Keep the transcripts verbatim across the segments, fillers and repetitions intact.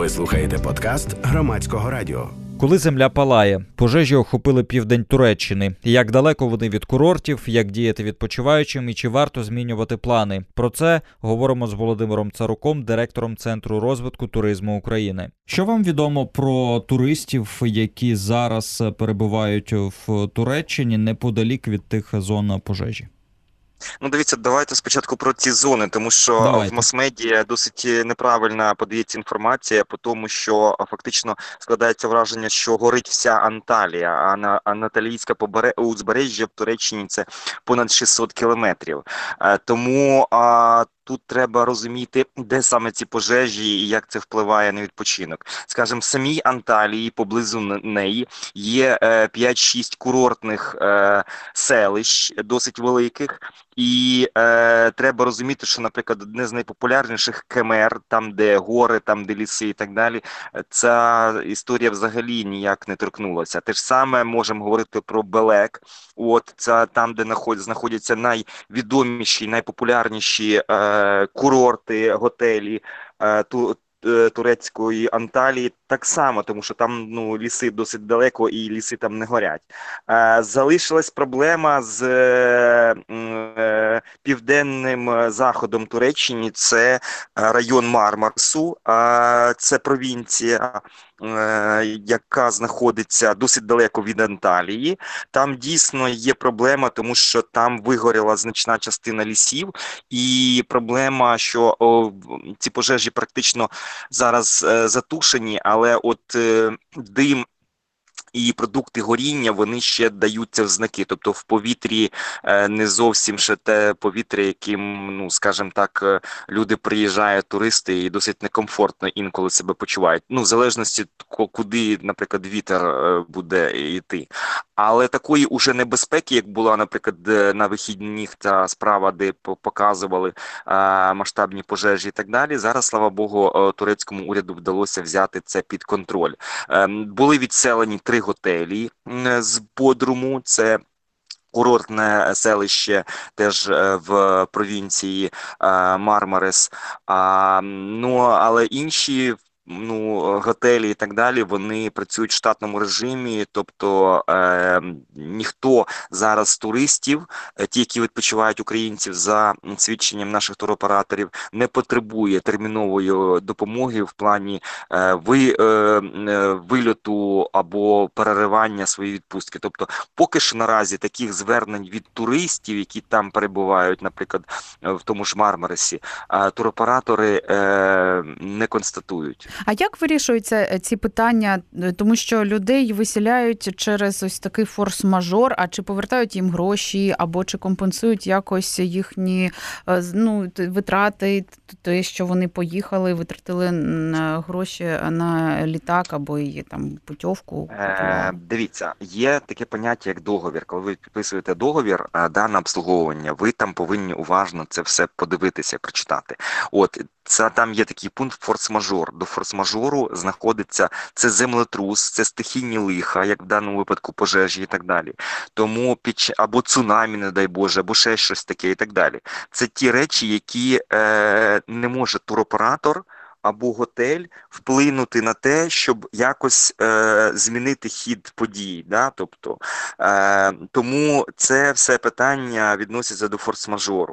Ви слухаєте подкаст Громадського радіо. Коли земля палає, пожежі охопили південь Туреччини. Як далеко вони від курортів, як діяти відпочиваючим і чи варто змінювати плани? Про це говоримо з Володимиром Царуком, директором Центру розвитку туризму України. Що вам відомо про туристів, які зараз перебувають в Туреччині неподалік від тих зон пожежі? Ну, дивіться, давайте спочатку про ці зони, тому що Давайте. в мас-медіа досить неправильно подається інформація по тому, що фактично складається враження, що горить вся Анталія, а на Анатолійське узбережжя в Туреччині це понад шістсот кілометрів. Тому а, тут треба розуміти, де саме ці пожежі і як це впливає на відпочинок. Скажімо, в самій Анталії, поблизу неї, є е, п'ять-шість курортних е, селищ, досить великих. І е, треба розуміти, що, наприклад, одне з найпопулярніших Кемер, там, де гори, там, де ліси і так далі, ця історія взагалі ніяк не торкнулася. Те ж саме можемо говорити про Белек. От, це там, де знаходяться найвідоміші, найпопулярніші е, курорти, готелі е, ту, турецької Анталії, так само, тому що там ну, ліси досить далеко і ліси там не горять. Е, залишилась проблема з е, е, південним заходом Туреччини, це район Мармарсу, е, це провінція, е, яка знаходиться досить далеко від Анталії. Там дійсно є проблема, тому що там вигоріла значна частина лісів, і проблема, що о, ці пожежі практично зараз е, затушені, але от е, дим і продукти горіння, вони ще даються в знаки. Тобто в повітрі е, не зовсім ще те повітря, яким, ну, скажімо так, люди приїжджають, туристи, і досить некомфортно інколи себе почувають. Ну, в залежності, куди, наприклад, вітер е, буде йти. Але такої уже небезпеки, як була, наприклад, на вихідних та справа, де показували е, масштабні пожежі і так далі, зараз, слава Богу, турецькому уряду вдалося взяти це під контроль. Е, були відселені три готелі з Бодруму, це курортне селище теж в провінції Мармарес. А, ну, але інші ну, готелі і так далі, вони працюють в штатному режимі, тобто е, ніхто зараз з туристів, ті, які відпочивають українців за свідченням наших туроператорів, не потребує термінової допомоги в плані е, ви, е, вильоту або переривання своєї відпустки. Тобто поки що наразі таких звернень від туристів, які там перебувають, наприклад, в тому ж Мармаресі, е, туроператори е, не констатують. А як вирішуються ці питання? Тому що людей виселяють через ось такий форс-мажор, а чи повертають їм гроші, або чи компенсують якось їхні ну, витрати, те, що вони поїхали, витратили гроші на літак або і, там, путівку? Е, дивіться, є таке поняття, як договір. Коли ви підписуєте договір да, на обслуговування, ви там повинні уважно це все подивитися, прочитати. От, це, там є такий пункт форс-мажор. До форс-мажору знаходиться це землетрус, це стихійні лиха, як в даному випадку пожежі і так далі. Тому під або цунамі, не дай Боже, або ще щось таке і так далі. Це ті речі, які е, не може туроператор або готель вплинути на те, щоб якось е, змінити хід подій. Да? Тобто, е, тому це все питання відноситься до форс-мажору.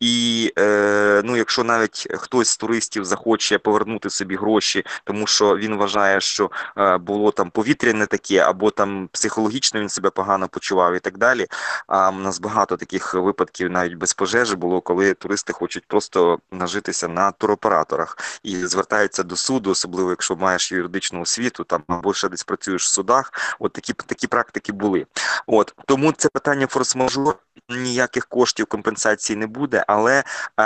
І е, ну, якщо навіть хтось з туристів захоче повернути собі гроші, тому що він вважає, що е, було там повітря не таке, або там психологічно він себе погано почував і так далі. А у нас багато таких випадків навіть без пожежі було, коли туристи хочуть просто нажитися на туроператорах і звертаються до суду, особливо якщо маєш юридичну освіту, там або ще десь працюєш в судах. От такі такі практики були. От тому це питання форс-мажор. Ніяких коштів компенсації не буде, але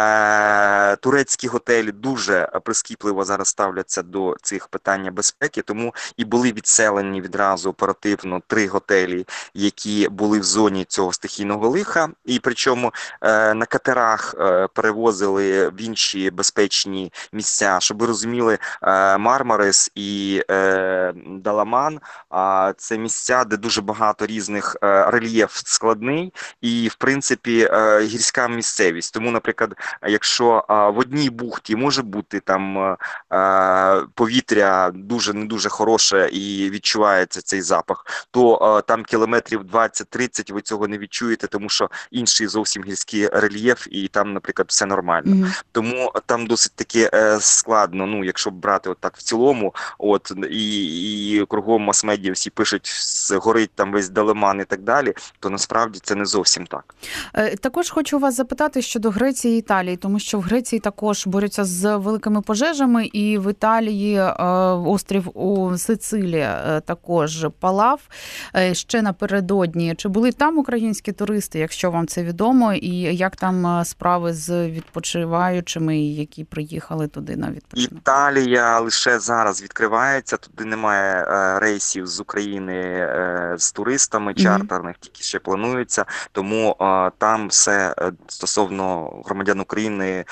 е, турецькі готелі дуже прискіпливо зараз ставляться до цих питань безпеки, тому і були відселені відразу оперативно три готелі, які були в зоні цього стихійного лиха, і причому е, на катерах е, перевозили в інші безпечні місця. Щоб ви розуміли, е, Мармарес і е, Даламан а – це місця, де дуже багато різних е, рельєф складний, і в принципі гірська місцевість. Тому, наприклад, якщо в одній бухті може бути там повітря дуже не дуже хороше і відчувається цей запах, то там кілометрів двадцять-тридцять ви цього не відчуєте, тому що інший зовсім гірський рельєф і там, наприклад, все нормально. Mm-hmm. Тому там досить таки складно, ну, якщо брати от так в цілому, от, і, і кругом мас-медіа всі пишуть, горить там весь Далеман і так далі, то насправді це не зовсім так. Також хочу вас запитати щодо Греції і Італії, тому що в Греції також борються з великими пожежами, і в Італії острів у Сицилії також палав ще напередодні. Чи були там українські туристи, якщо вам це відомо, і як там справи з відпочиваючими, які приїхали туди на відпочинок? Італія лише зараз відкривається, туди немає рейсів з України з туристами чартерних, mm-hmm. тільки ще плануються, тому там все стосовно громадян України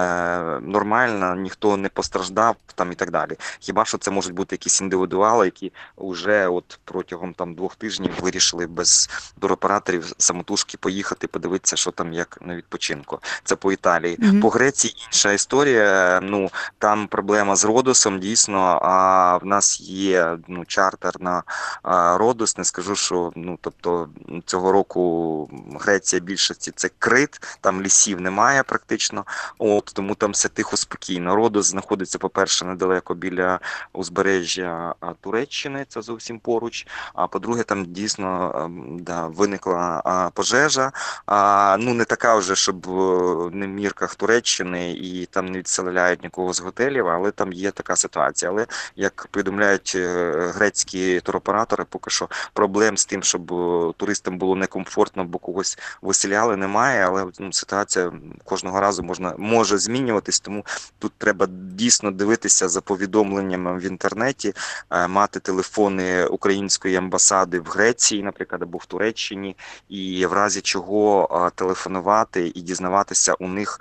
нормально, ніхто не постраждав там і так далі. Хіба що це можуть бути якісь індивідуали, які вже от протягом там двох тижнів вирішили без туроператорів самотужки поїхати, подивитися, що там як на відпочинку. Це по Італії. Mm-hmm. По Греції інша історія, ну, там проблема з Родосом, дійсно, а в нас є, ну, чартер на а, Родос, не скажу, що, ну, тобто, цього року Греція більшості це Крит, там лісів немає практично, от, тому там все тихо, спокійно. Родос знаходиться, по-перше, недалеко біля узбережжя Туреччини, це зовсім поруч, а по-друге, там дійсно, да, виникла а, пожежа, а, ну, не така вже, щоб не в мірках Туреччини і там не відселяють нікого з готелів, але там є така ситуація. Але, як повідомляють грецькі туроператори, поки що проблем з тим, щоб туристам було некомфортно, бо когось виселяли, немає, але, ну, ситуація кожного разу можна, може змінюватись, тому тут треба дійсно дивитися за повідомленнями в інтернеті, мати телефони української амбасади в Греції, наприклад, або в Туреччині, і в разі чого телефонувати і дізнаватися у них,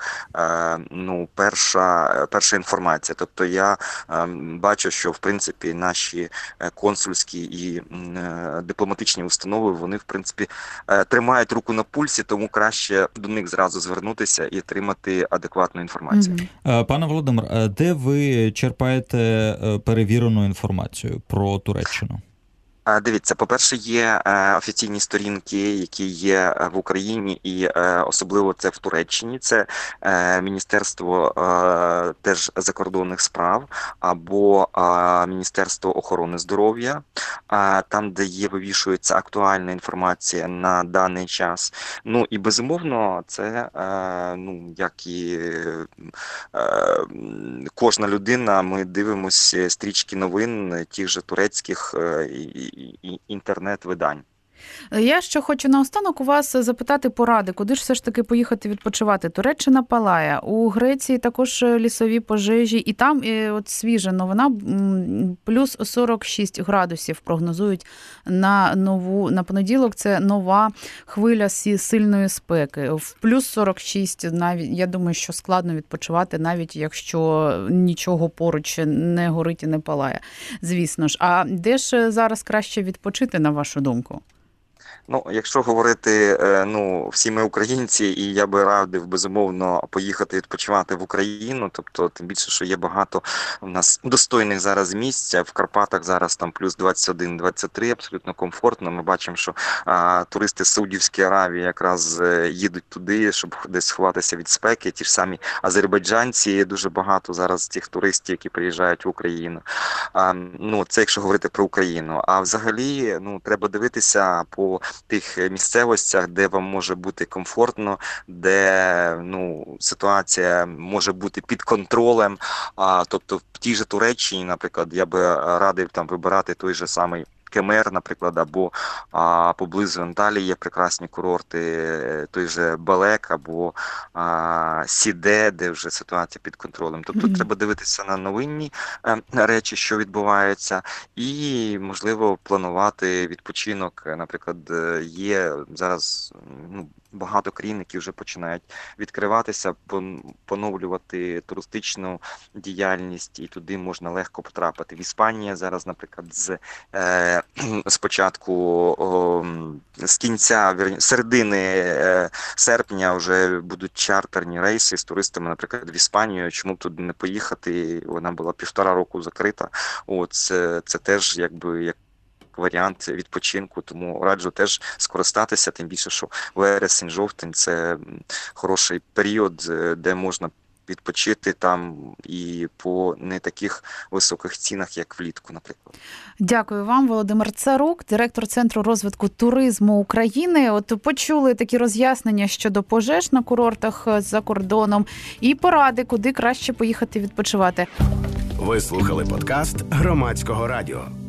ну, перша, перша інформація. Тобто я бачу, що, в принципі, наші консульські і дипломатичні установи, вони, в принципі, тримають руку на пульсі, тому краще до них зразу звернутися і отримати адекватну інформацію. Mm-hmm. Пане Володимир, де ви черпаєте перевірену інформацію про Туреччину? Дивіться, по-перше, є офіційні сторінки, які є в Україні, і особливо це в Туреччині. Це Міністерство теж закордонних справ або Міністерство охорони здоров'я, там, де є, вивішується актуальна інформація на даний час. Ну і безумовно, це, ну, як і кожна людина, ми дивимося стрічки новин тих же турецьких і інтернет-видань. Я ще хочу наостанок у вас запитати поради, куди ж все ж таки поїхати відпочивати. Туреччина палає, у Греції також лісові пожежі, і там от свіжа новина, плюс сорок шість градусів прогнозують на нову, на понеділок, це нова хвиля сильної спеки. В плюс сорок шість, навіть, я думаю, що складно відпочивати, навіть якщо нічого поруч не горить і не палає, звісно ж. А де ж зараз краще відпочити, на вашу думку? Ну, якщо говорити, ну, всі ми українці, і я би радив, безумовно, поїхати відпочивати в Україну, тобто, тим більше, що є багато у нас достойних зараз місць, в Карпатах зараз там плюс двадцять один - двадцять три, абсолютно комфортно. Ми бачимо, що а, туристи з Саудівської Аравії якраз їдуть туди, щоб десь сховатися від спеки, ті ж самі азербайджанці, дуже багато зараз тих туристів, які приїжджають в Україну. А, ну, це якщо говорити про Україну. А взагалі, ну, треба дивитися по тих місцевостях, де вам може бути комфортно, де, ну, ситуація може бути під контролем. А, тобто в тій же Туреччині, наприклад, я би радив там вибирати той же самий Кемер, наприклад, або а, поблизу Анталії є прекрасні курорти, той же Балек, або а, Сіде, де вже ситуація під контролем. Тобто mm-hmm. треба дивитися на новинні е, речі, що відбуваються, і, можливо, планувати відпочинок. Наприклад, є зараз, ну, багато країн, які вже починають відкриватися, поновлювати туристичну діяльність, і туди можна легко потрапити. В Іспанії зараз, наприклад, з е, спочатку о, з кінця, середини е, серпня вже будуть чартерні рейси з туристами, наприклад, в Іспанію. Чому б туди не поїхати? Вона була півтора року закрита. О, це, це теж якби як варіант відпочинку, тому раджу теж скористатися, тим більше, що вересень-жовтень – це хороший період, де можна відпочити там і по не таких високих цінах, як влітку, наприклад. Дякую вам, Володимир Царук, директор Центру розвитку туризму України. От почули такі роз'яснення щодо пожеж на курортах за кордоном і поради, куди краще поїхати відпочивати. Ви слухали подкаст Громадського радіо.